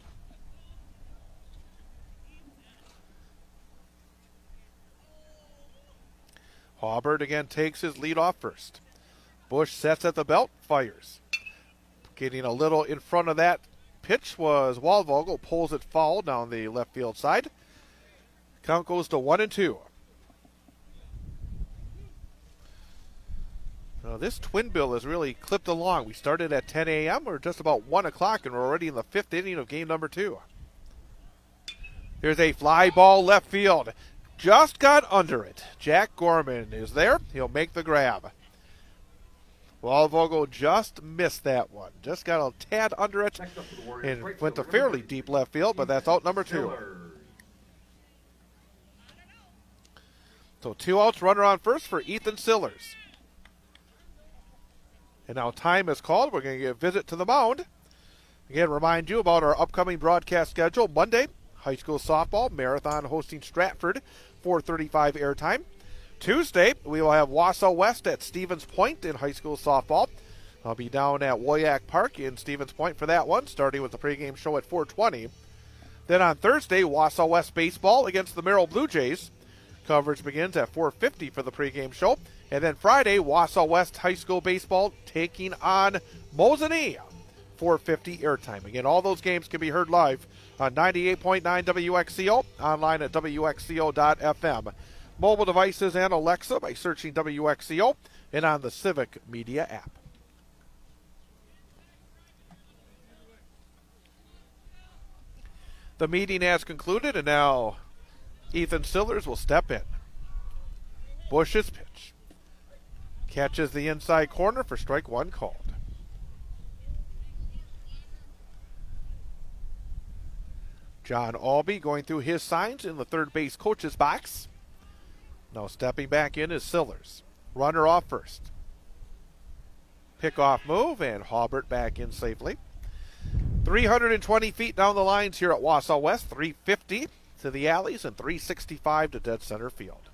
Halbert again takes his lead off first. Bush sets at the belt, fires. Getting a little in front of that pitch was Waldvogel, pulls it foul down the left field side. Count goes to 1-2. Now this twin bill is really clipped along. We started at 10 a.m. We're just about 1 o'clock, and we're already in the 5th inning of game number 2. Here's a fly ball left field. Just got under it. Jack Gorman is there. He'll make the grab. Waldvogel just missed that one. Just got a tad under it and went to fairly deep left field, but that's out number 2. So 2 outs, runner on first for Ethan Sillers. And now time is called. We're going to get a visit to the mound. Again, remind you about our upcoming broadcast schedule. Monday, high school softball, Marathon hosting Stratford, 4:35 airtime. Tuesday, we will have Wausau West at Stevens Point in high school softball. I'll be down at Woyak Park in Stevens Point for that one, starting with the pregame show at 4:20. Then on Thursday, Wausau West baseball against the Merrill Blue Jays. Coverage begins at 4:50 for the pregame show. And then Friday, Wausau West high school baseball taking on Mosinee, 4:50 airtime. Again, all those games can be heard live on 98.9 WXCO, online at WXCO.FM. Mobile devices and Alexa by searching WXCO, and on the Civic Media app. The meeting has concluded, and now Ethan Sillers will step in. Bush's pitch. Catches the inside corner for strike 1 called. John Albee going through his signs in the third base coach's box. Now stepping back in is Sillers. Runner off first. Pickoff move, and Halbert back in safely. 320 feet down the lines here at Wausau West. 350 to the alleys and 365 to dead center field.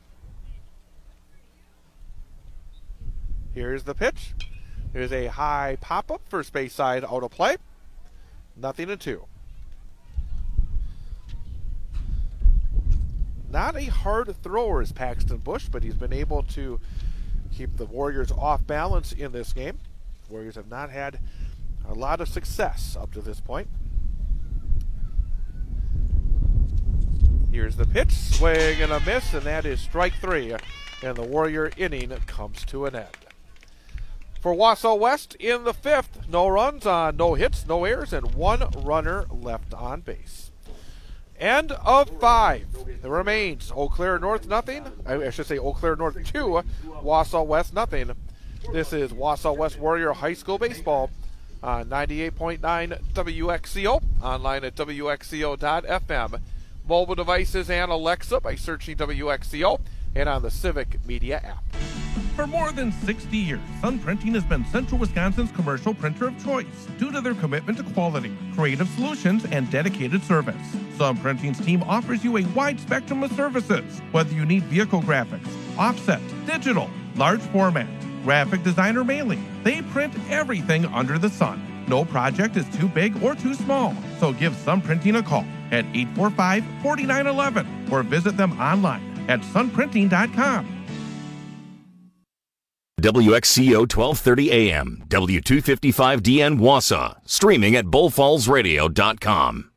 Here's the pitch. There's a high pop-up, first base side out of play. 0-2. Not a hard thrower is Paxton Bush, but he's been able to keep the Warriors off balance in this game. Warriors have not had a lot of success up to this point. Here's the pitch, swing and a miss, and that is strike 3, and the Warrior inning comes to an end. For Wausau West in the 5th, no runs on no hits, no errors, and 1 runner left on base. End of 5. It remains Eau Claire North nothing. I should say Eau Claire North 2, Wausau West nothing. This is Wausau West Warrior High School Baseball on 98.9 WXCO, online at WXCO.FM. Mobile devices and Alexa by searching WXCO, and on the Civic Media app. For more than 60 years, Sun Printing has been Central Wisconsin's commercial printer of choice due to their commitment to quality, creative solutions, and dedicated service. Sun Printing's team offers you a wide spectrum of services, whether you need vehicle graphics, offset, digital, large format, graphic design, or mailing. They print everything under the sun. No project is too big or too small, so give Sun Printing a call at 845-4911 or visit them online at sunprinting.com. WXCO 1230 AM, W255DN Wausau, streaming at bullfallsradio.com.